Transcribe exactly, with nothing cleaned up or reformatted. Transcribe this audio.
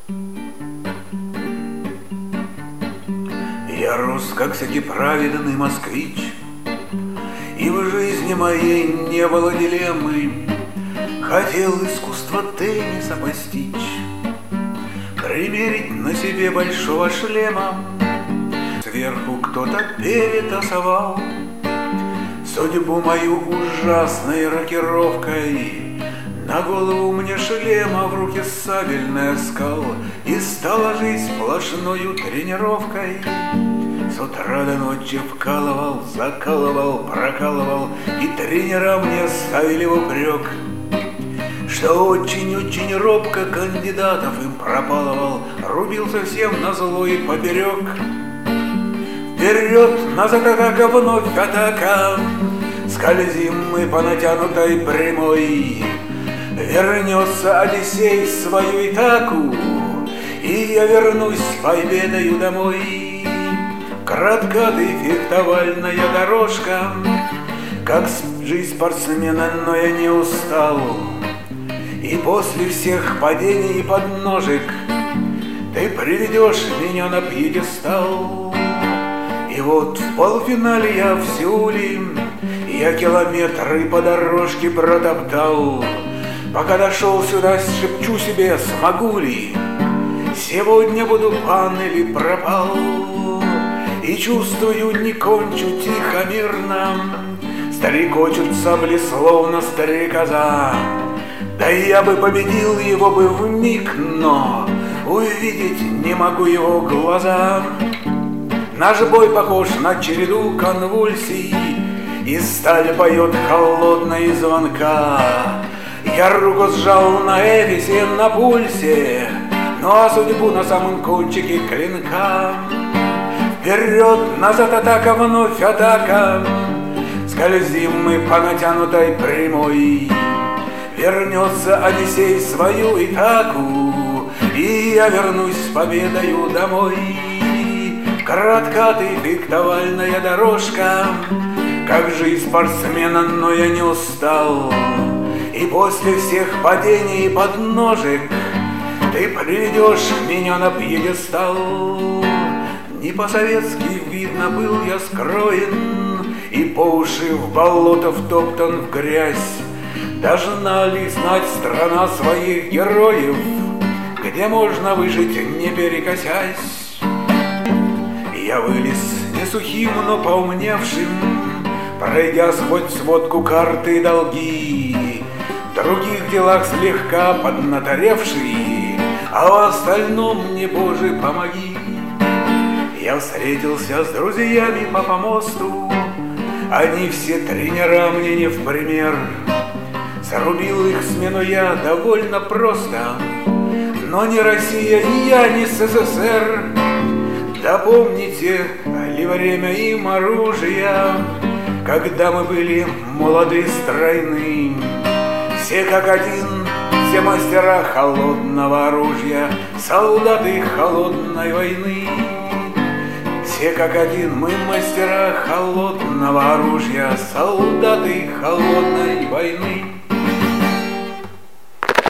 Я рос, как всякий праведный москвич, и в жизни моей не было дилеммы. Хотел искусство тенниса постичь, примерить на себе большого шлема. Сверху кто-то перетасовал судьбу мою ужасной рокировкой. На голову мне шлема, в руки сабельная скал, и стала жизнь сплошною тренировкой. С утра до ночи вкалывал, закалывал, прокалывал, и тренера мне ставили в упрек, что очень-очень робко кандидатов им пропалывал, рубил совсем назло и поперек. Вперед, назад атака, вновь атака, скользим мы по натянутой прямой. Вернется Одиссей в свою Итаку, и я вернусь с победою домой. Кратка ты фехтовальная дорожка, как жизнь спортсмена, но я не устал. И после всех падений и подножек ты приведешь меня на пьедестал. И вот в полуфинале я в Сеуле, я километры по дорожке протоптал. Пока дошел сюда, шепчу себе, смогу ли, сегодня буду пан или пропал. И чувствую, не кончу тихо, мирно, стрекочут сабли, словно стрекоза. Да я бы победил его бы вмиг, но увидеть не могу его глаза. Наш бой похож на череду конвульсий, и сталь поет холодно и звонка. Я руку сжал на эфисе, на пульсе, ну а судьбу на самом кончике клинка. Вперед, назад атака, вновь атака, скользим мы по натянутой прямой. Вернется Одиссей в свою Итаку, и я вернусь с победою домой. Кратка ты фехтовальная дорожка, как жизнь спортсмена, но я не устал. И после всех падений и подножек ты приведешь меня на пьедестал. Не по-советски, видно, был я скроен, и по уши в болото втоптан в грязь. Должна ли знать страна своих героев, где можно выжить, не перекосясь? Я вылез не сухим, но поумневшим, пройдя хоть сводку карты и долги. В других делах слегка поднаторевший, а в остальном мне, Боже, помоги. Я встретился с друзьями по помосту, они все тренера мне не в пример. Зарубил их смену я довольно просто, но не Россия и я не СССР. Да помните ли время им оружия, когда мы были молоды, стройны? Все как один, все мастера холодного оружия, солдаты холодной войны. Все как один, мы мастера холодного оружия, солдаты холодной войны.